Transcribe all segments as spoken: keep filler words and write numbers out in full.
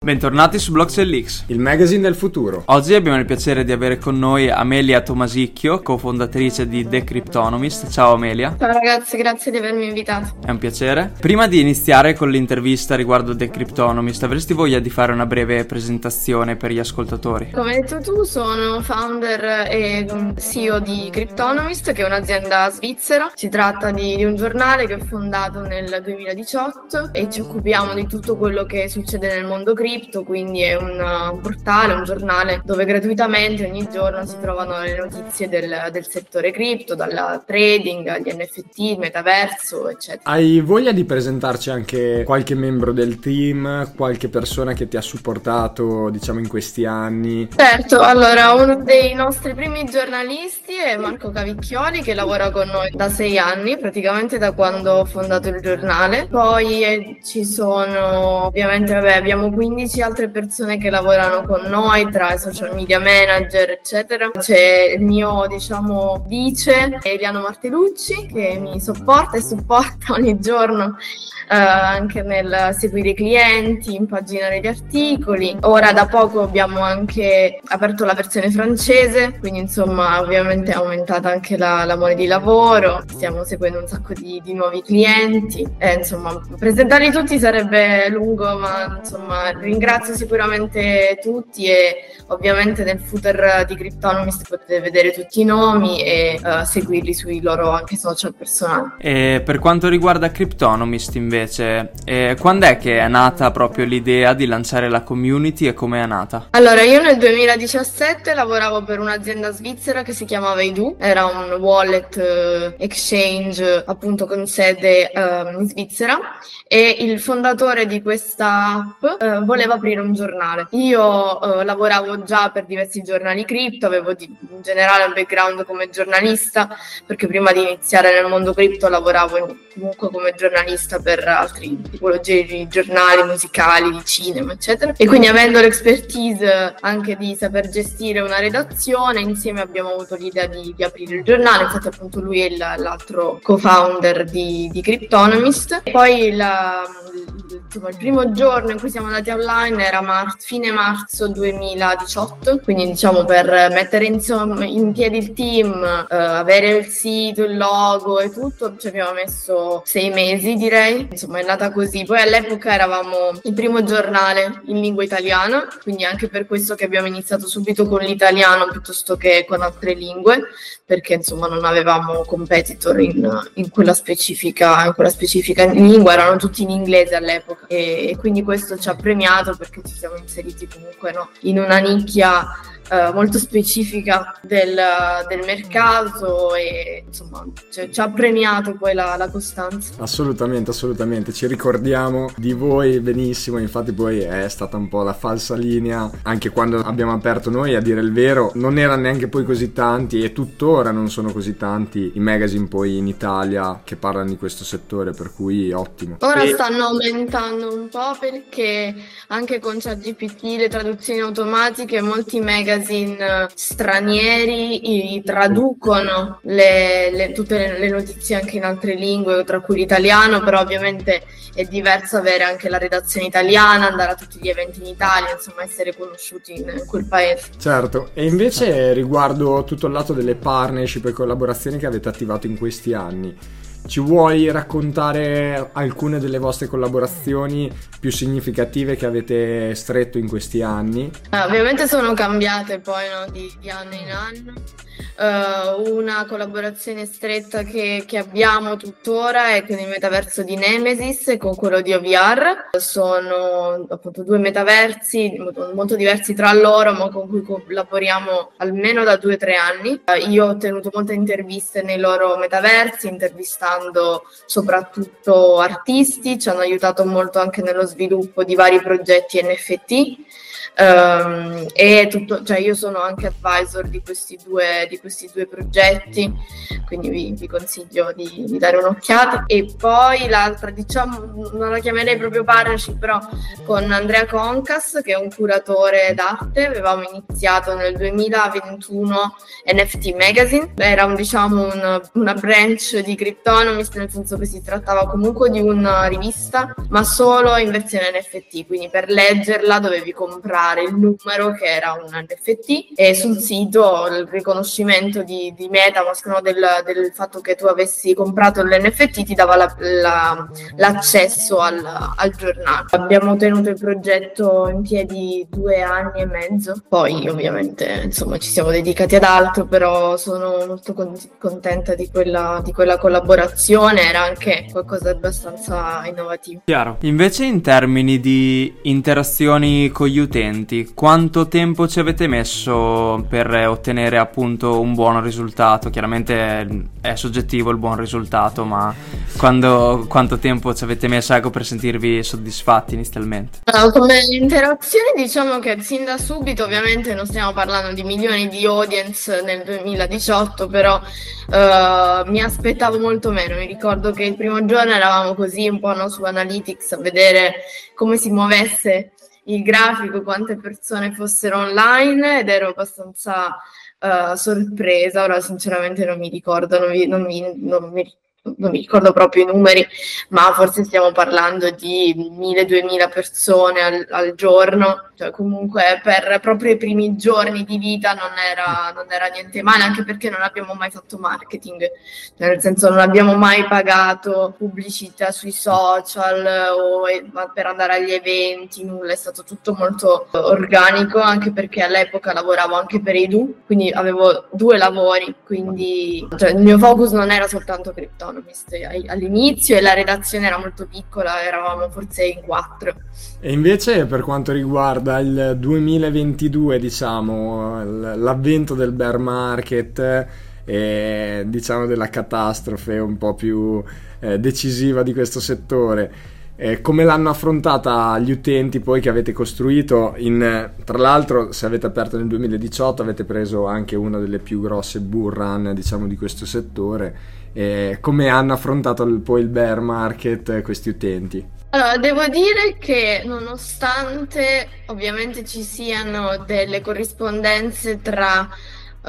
Bentornati su Blockchain, il magazine del futuro. Oggi abbiamo il piacere di avere con noi Amelia Tomasicchio, cofondatrice di The Cryptonomist. Ciao Amelia. Ciao ragazzi, grazie di avermi invitato. È un piacere. Prima di iniziare con l'intervista riguardo The Cryptonomist, avresti voglia di fare una breve presentazione per gli ascoltatori? Come hai detto tu, sono founder e C E O di Cryptonomist, che è un'azienda svizzera. Si tratta di, di un giornale che ho fondato nel duemiladiciotto e ci occupiamo di tutto quello che succede nel mondo cripto. Quindi è un, un portale, un giornale dove gratuitamente ogni giorno si trovano le notizie del, del settore cripto, dal trading agli N F T, il metaverso, eccetera. Hai voglia di presentarci anche qualche membro del team, qualche persona che ti ha supportato, diciamo, in questi anni? Certo, allora uno dei nostri primi giornalisti è Marco Cavicchioli, che lavora con noi da sei anni, praticamente da quando ho fondato il giornale. Poi eh, ci sono, ovviamente, vabbè, abbiamo quindici altre persone che lavorano con noi, tra i social media manager, eccetera. C'è il mio, diciamo, vice, Eliano Martelucci, che mi sopporta e supporta ogni giorno Uh, anche nel seguire i clienti, impaginare gli articoli. Ora da poco abbiamo anche aperto la versione francese, quindi insomma ovviamente è aumentata anche la, la mole di lavoro, stiamo seguendo un sacco di, di nuovi clienti e insomma presentarli tutti sarebbe lungo, ma insomma ringrazio sicuramente tutti e ovviamente nel footer di Cryptonomist potete vedere tutti i nomi e uh, seguirli sui loro anche social personali. E per quanto riguarda Cryptonomist invece, eh, quando è che è nata proprio l'idea di lanciare la community e come è nata? Allora, io nel duemiladiciassette lavoravo per un'azienda svizzera che si chiamava Edu, era un wallet eh, exchange appunto con sede eh, in Svizzera, e il fondatore di questa app eh, voleva aprire un giornale. Io eh, lavoravo già per diversi giornali cripto, avevo di, in generale un background come giornalista, perché prima di iniziare nel mondo cripto lavoravo in, comunque come giornalista per altre tipologie di giornali, musicali, di cinema, eccetera. E quindi avendo l'expertise anche di saper gestire una redazione, insieme abbiamo avuto l'idea di, di aprire il giornale. Infatti appunto lui è il, l'altro co-founder di, di Cryptonomist. E poi la Il, il primo giorno in cui siamo andati online era mar- fine marzo duemiladiciotto, quindi diciamo per mettere insomma in piedi il team, eh, avere il sito, il logo e tutto, ci abbiamo messo sei mesi direi, insomma è nata così. Poi all'epoca eravamo il primo giornale in lingua italiana, quindi anche per questo che abbiamo iniziato subito con l'italiano piuttosto che con altre lingue, perché insomma non avevamo competitor in, in quella specifica in quella specifica lingua, erano tutti in inglese all'epoca e, e quindi questo ci ha premiato perché ci siamo inseriti comunque no, in una nicchia uh, molto specifica del, del mercato e insomma cioè, ci ha premiato poi la, la costanza. Assolutamente, assolutamente, ci ricordiamo di voi benissimo, infatti poi è stata un po' la falsa linea anche quando abbiamo aperto noi, a dire il vero non erano neanche poi così tanti e tuttora non sono così tanti i magazine poi in Italia che parlano di questo settore, per cui ottimo. Ora e... stanno aumentando un po' perché anche con ChatGPT, le traduzioni automatiche, molti magazine stranieri traducono le, le, tutte le, le notizie anche in altre lingue, tra cui l'italiano, però ovviamente è diverso avere anche la redazione italiana, andare a tutti gli eventi in Italia, insomma essere conosciuti in quel paese. Certo, e invece riguardo tutto il lato delle partnership e collaborazioni che avete attivato in questi anni, ci vuoi raccontare alcune delle vostre collaborazioni più significative che avete stretto in questi anni? Eh, ovviamente sono cambiate poi no, di, di anno in anno. Uh, una collaborazione stretta che, che abbiamo tuttora è con il metaverso di Nemesis e con quello di O V R. Sono appunto due metaversi molto diversi tra loro, ma con cui collaboriamo almeno da due o tre anni. Uh, io ho tenuto molte interviste nei loro metaversi, intervistando soprattutto artisti, ci hanno aiutato molto anche nello sviluppo di vari progetti N F T. Um, e tutto, cioè io sono anche advisor di questi due, di questi due progetti, quindi vi, vi consiglio di, di dare un'occhiata. E poi l'altra, diciamo, non la chiamerei proprio partnership, però con Andrea Concas, che è un curatore d'arte. Avevamo iniziato nel duemilaventuno N F T Magazine, era un, diciamo un, una branch di Cryptonomist Cryptonomist, nel senso che si trattava comunque di una rivista, ma solo in versione N F T, quindi per leggerla dovevi comprare il numero che era un N F T, e sul sito il riconoscimento di, di MetaMask, no, del, del fatto che tu avessi comprato l'N F T ti dava la, la, l'accesso al, al giornale. Abbiamo tenuto il progetto in piedi due anni e mezzo, poi ovviamente insomma ci siamo dedicati ad altro, però sono molto con- contenta di quella, di quella collaborazione, era anche qualcosa di abbastanza innovativo. Chiaro. Invece in termini di interazioni con gli utenti, quanto tempo ci avete messo per ottenere appunto un buon risultato? Chiaramente è soggettivo il buon risultato, ma quando, quanto tempo ci avete messo, ecco, per sentirvi soddisfatti inizialmente? Allora, come interazioni diciamo che sin da subito, ovviamente non stiamo parlando di milioni di audience nel duemiladiciotto, però uh, mi aspettavo molto meno. Mi ricordo che il primo giorno eravamo così un po', no, su Analytics a vedere come si muovesse il grafico, quante persone fossero online, ed ero abbastanza uh, sorpresa. Ora sinceramente non mi ricordo, non mi, non mi, non mi non mi ricordo proprio i numeri, ma forse stiamo parlando di mille duemila persone al, al giorno, cioè comunque per proprio i primi giorni di vita non era, non era niente male, anche perché non abbiamo mai fatto marketing, cioè nel senso non abbiamo mai pagato pubblicità sui social o per andare agli eventi, nulla, è stato tutto molto organico, anche perché all'epoca lavoravo anche per Edu, quindi avevo due lavori, quindi cioè, il mio focus non era soltanto cripto all'inizio, e la redazione era molto piccola, eravamo forse in quattro. E invece per quanto riguarda il duemilaventidue, diciamo l'avvento del bear market e diciamo della catastrofe un po' più eh, decisiva di questo settore, eh, come l'hanno affrontata gli utenti poi che avete costruito in, tra l'altro se avete aperto nel duemiladiciotto avete preso anche una delle più grosse bull run, diciamo, di questo settore. Eh, come hanno affrontato il, poi il bear market eh, questi utenti? Allora, devo dire che nonostante ovviamente ci siano delle corrispondenze tra uh,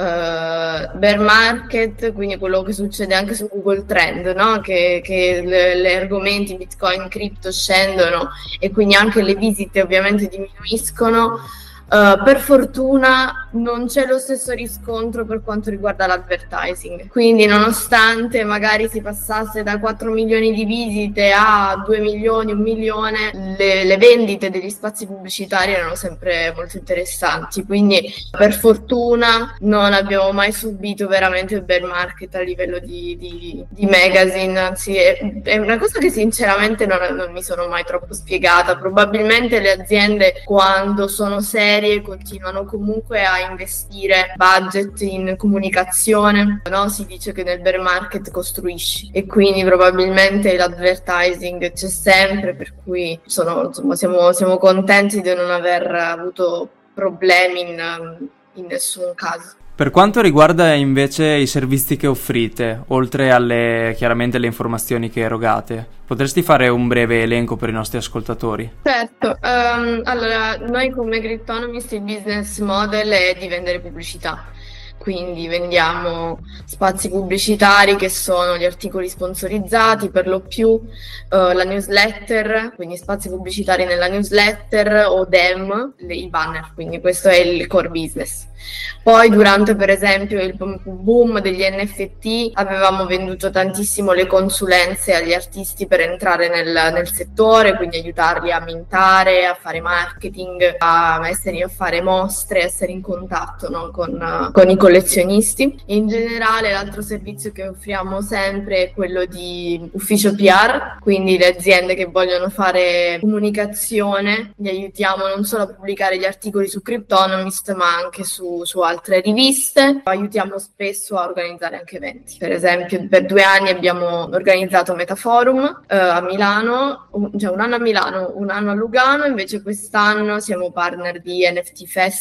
bear market, quindi quello che succede anche su Google Trend, no? Che, che le, le argomenti Bitcoin, cripto scendono e quindi anche le visite ovviamente diminuiscono. Uh, per fortuna non c'è lo stesso riscontro per quanto riguarda l'advertising, quindi nonostante magari si passasse da quattro milioni di visite a due milioni, un milione, le, le vendite degli spazi pubblicitari erano sempre molto interessanti, quindi per fortuna non abbiamo mai subito veramente il bear market a livello di, di, di magazine, anzi è, è una cosa che sinceramente non, non mi sono mai troppo spiegata. Probabilmente le aziende quando sono serie continuano comunque a investire budget in comunicazione, no? Si dice che nel bear market costruisci, e quindi probabilmente l'advertising c'è sempre, per cui sono, insomma, siamo, siamo contenti di non aver avuto problemi in, in nessun caso. Per quanto riguarda invece i servizi che offrite, oltre alle chiaramente le informazioni che erogate, potresti fare un breve elenco per i nostri ascoltatori? Certo, um, allora noi come Cryptonomist il business model è di vendere pubblicità. Quindi vendiamo spazi pubblicitari che sono gli articoli sponsorizzati per lo più, uh, la newsletter, quindi spazi pubblicitari nella newsletter o D E M, le, i banner, quindi questo è il core business. Poi durante per esempio il boom degli N F T avevamo venduto tantissimo le consulenze agli artisti per entrare nel, nel settore, quindi aiutarli a mintare, a fare marketing, a essere a fare mostre, essere in contatto, no, con, con i collezionisti. In generale l'altro servizio che offriamo sempre è quello di ufficio P R, quindi le aziende che vogliono fare comunicazione li aiutiamo non solo a pubblicare gli articoli su Cryptonomist ma anche su su altre riviste. Aiutiamo spesso a organizzare anche eventi. Per esempio per due anni abbiamo organizzato Metaforum eh, a Milano, un, cioè un anno a Milano, un anno a Lugano, invece quest'anno siamo partner di N F T Fest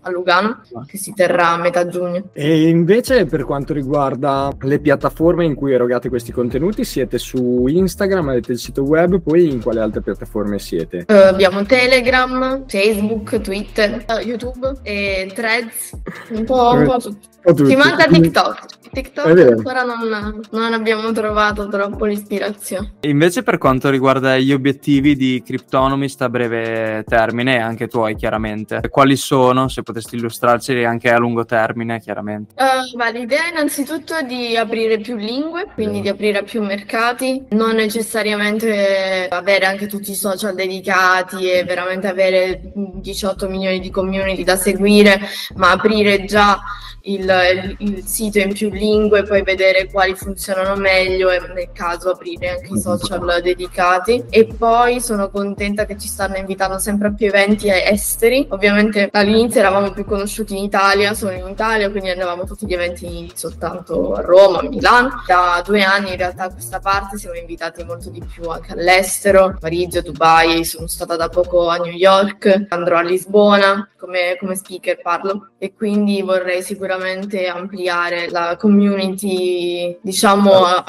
a Lugano, che si terrà a metà giugno. E invece per quanto riguarda le piattaforme in cui erogate questi contenuti, siete su Instagram, avete il sito web, poi in quale altre piattaforme siete? Uh, abbiamo Telegram, Facebook, Twitter, uh, YouTube e Threads, un po', un po' tutto. Ci manca TikTok. TikTok ancora non, non abbiamo trovato troppo l'ispirazione. Invece per quanto riguarda gli obiettivi di Cryptonomist a breve termine, e anche tuoi chiaramente, quali sono, se potesti illustrarci, anche a lungo termine chiaramente? Uh, ma l'idea innanzitutto è di aprire più lingue, quindi di aprire a più mercati, non necessariamente avere anche tutti i social dedicati e veramente avere diciotto milioni di community da seguire, ma aprire già Il, il, il sito in più lingue, poi vedere quali funzionano meglio e nel caso aprire anche i social dedicati. E poi sono contenta che ci stanno invitando sempre a più eventi esteri. Ovviamente all'inizio eravamo più conosciuti in Italia, solo in Italia, quindi andavamo a tutti gli eventi soltanto a Roma, a Milano. Da due anni in realtà a questa parte siamo invitati molto di più anche all'estero, Parigi, Dubai, sono stata da poco a New York, andrò a Lisbona come, come speaker parlo, e quindi vorrei sicuramente ampliare la community, diciamo,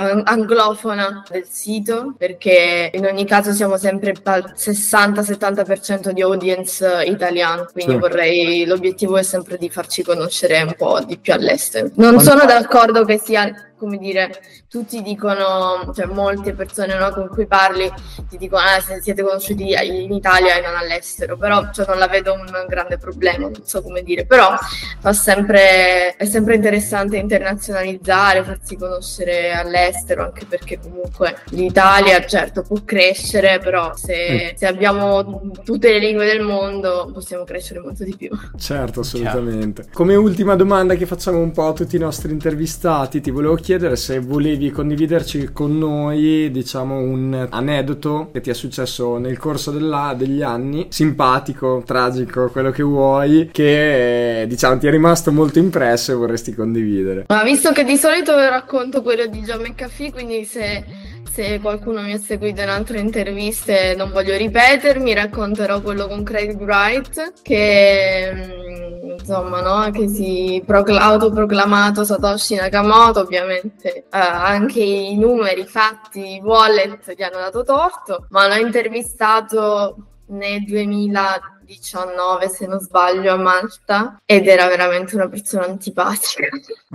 anglofona del sito, perché in ogni caso siamo sempre al sessanta settanta per cento di audience italiano, quindi sì. vorrei, l'obiettivo è sempre di farci conoscere un po' di più all'estero. Non sono d'accordo che sia, come dire, tutti dicono, cioè molte persone, no, con cui parli ti dicono ah, se siete conosciuti in Italia e non all'estero, però cioè, non la vedo un grande problema, non so come dire, però fa sempre, è sempre interessante internazionalizzare, farsi conoscere all'estero, anche perché comunque l'Italia certo può crescere, però se, se abbiamo tutte le lingue del mondo possiamo crescere molto di più. Certo, assolutamente. Come ultima domanda che facciamo un po' a tutti i nostri intervistati, ti volevo chiedere se volevi condividerci con noi, diciamo, un aneddoto che ti è successo nel corso della, degli anni, simpatico, tragico, quello che vuoi, che diciamo ti è rimasto molto impresso e vorresti condividere. Ma visto che di solito racconto quello di John McAfee, quindi se, se qualcuno mi ha seguito in altre interviste non voglio ripetermi, racconterò quello con Craig Wright, che insomma, no, che si procl- autoproclamato Satoshi Nakamoto. Ovviamente uh, anche i numeri, i fatti, i wallet gli hanno dato torto, ma l'ho intervistato nel duemiladiciannove, se non sbaglio, a Malta, ed era veramente una persona antipatica.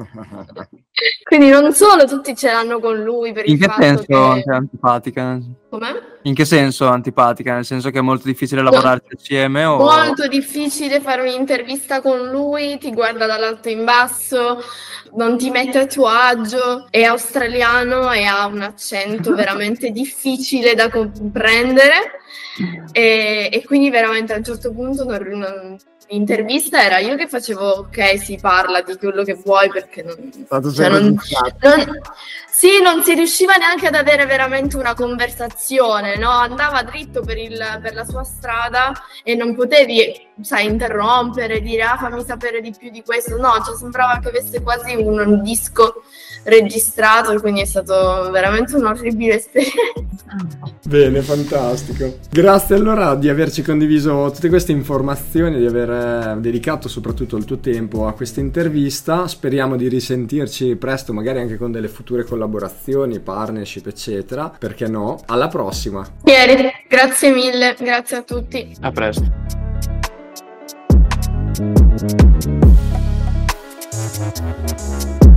Quindi non solo tutti ce l'hanno con lui per in il che fatto senso che... è antipatica? Com'è? In che senso antipatica? Nel senso che è molto difficile lavorarci no. assieme? O... Molto difficile fare un'intervista con lui, ti guarda dall'alto in basso, non ti mette a tuo agio, è australiano e ha un accento veramente difficile da comprendere e, e quindi veramente a un certo punto non, non, l'intervista era io che facevo ok, si parla di quello che vuoi, perché non, cioè non, non sì, non si riusciva neanche ad avere veramente una conversazione, no? Andava dritto per, il, per la sua strada e non potevi, sai, interrompere, dire ah fammi sapere di più di questo, no, cioè sembrava che avesse quasi un, un disco registrato, quindi è stato veramente un'orribile esperienza. Bene, fantastico. Grazie allora di averci condiviso tutte queste informazioni, di aver dedicato soprattutto il tuo tempo a questa intervista. Speriamo di risentirci presto, magari anche con delle future collaborazioni, partnership, eccetera. Perché no? Alla prossima. Pieri, grazie mille, grazie a tutti. A presto. Thank you.